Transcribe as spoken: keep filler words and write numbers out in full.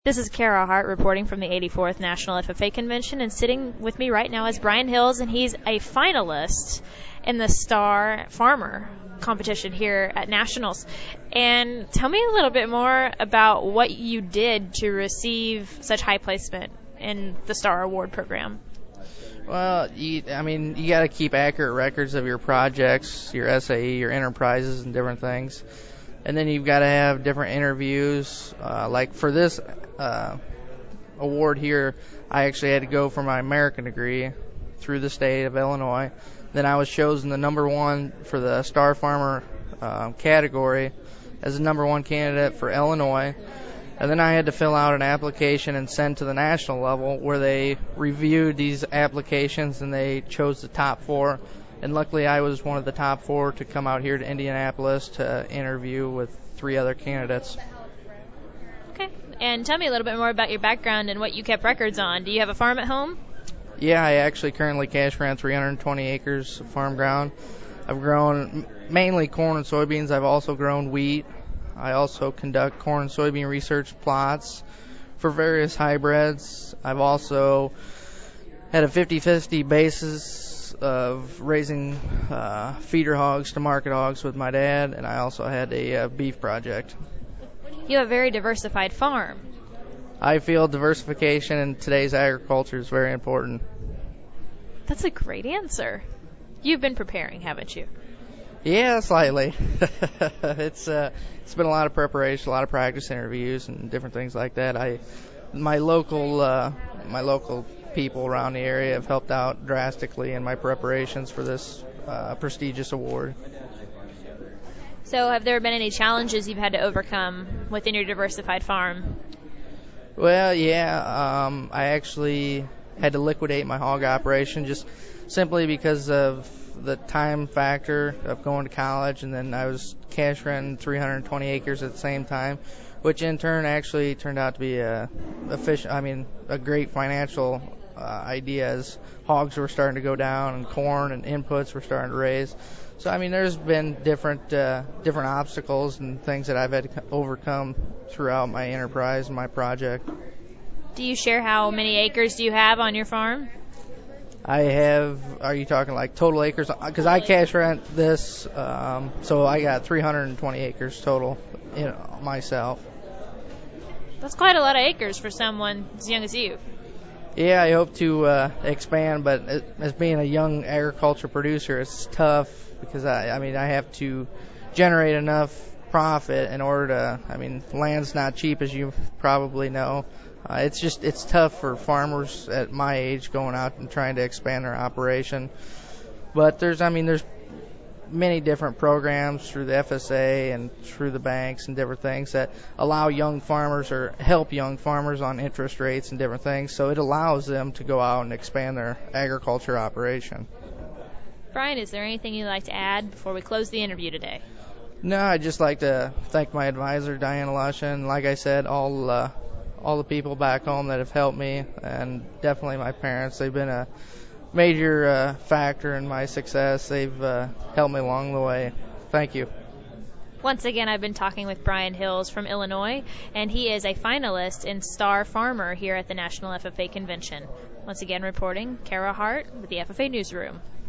This is Kara Hart reporting from the eighty-fourth National F F A Convention, and sitting with me right now is Brian Hills, and he's a finalist in the Star Farmer competition here at Nationals. And tell me a little bit more about what you did to receive such high placement in the Star Award program. Well, you, I mean, you got to keep accurate records of your projects, your S A E, your enterprises, and different things. And then you've got to have different interviews. Uh, like for this uh, award here, I actually had to go for my American degree through the state of Illinois. Then I was chosen the number one for the Star Farmer uh, category as the number one candidate for Illinois. And then I had to fill out an application and send to the national level where they reviewed these applications and they chose the top four. And luckily I was one of the top four to come out here to Indianapolis to interview with three other candidates. Okay. And tell me a little bit more about your background and what you kept records on. Do you have a farm at home? Yeah, I actually currently cash ran three hundred twenty acres of farm ground. I've grown mainly corn and soybeans. I've also grown wheat. I also conduct corn and soybean research plots for various hybrids. I've also had a fifty-fifty basis of raising uh, feeder hogs to market hogs with my dad, and I also had a uh, beef project. You have a very diversified farm. I feel diversification in today's agriculture is very important. That's a great answer. You've been preparing, haven't you? Yeah, slightly. it's uh, it's been a lot of preparation, a lot of practice interviews, and different things like that. I, my local, uh, my local people around the area have helped out drastically in my preparations for this uh, prestigious award. So, have there been any challenges you've had to overcome within your diversified farm? Well, yeah, um, I actually had to liquidate my hog operation just simply because of the time factor of going to college, and then I was cash renting three hundred twenty acres at the same time, which in turn actually turned out to be a efficient, I mean, a great financial uh, idea as hogs were starting to go down and corn and inputs were starting to raise. So I mean, there's been different uh, different obstacles and things that I've had to overcome throughout my enterprise and my project. Do you share how many acres do you have on your farm? I have, are you talking like total acres? Because I cash rent this, um, so I got three hundred twenty acres total, you know, myself. That's quite a lot of acres for someone as young as you. Yeah, I hope to uh, expand, but as being a young agriculture producer, it's tough because I, I mean, I have to generate enough profit in order to, I mean, land's not cheap, as you probably know. Uh, it's just, it's tough for farmers at my age going out and trying to expand their operation. But there's, I mean, there's many different programs through the F S A and through the banks and different things that allow young farmers or help young farmers on interest rates and different things. So it allows them to go out and expand their agriculture operation. Brian, is there anything you'd like to add before we close the interview today? No, I'd just like to thank my advisor, Diana Lusha, and like I said, all uh, all the people back home that have helped me, and definitely my parents. They've been a major uh, factor in my success. They've uh, helped me along the way. Thank you. Once again, I've been talking with Brian Hills from Illinois, and he is a finalist in Star Farmer here at the National F F A Convention. Once again, reporting, Kara Hart with the F F A Newsroom.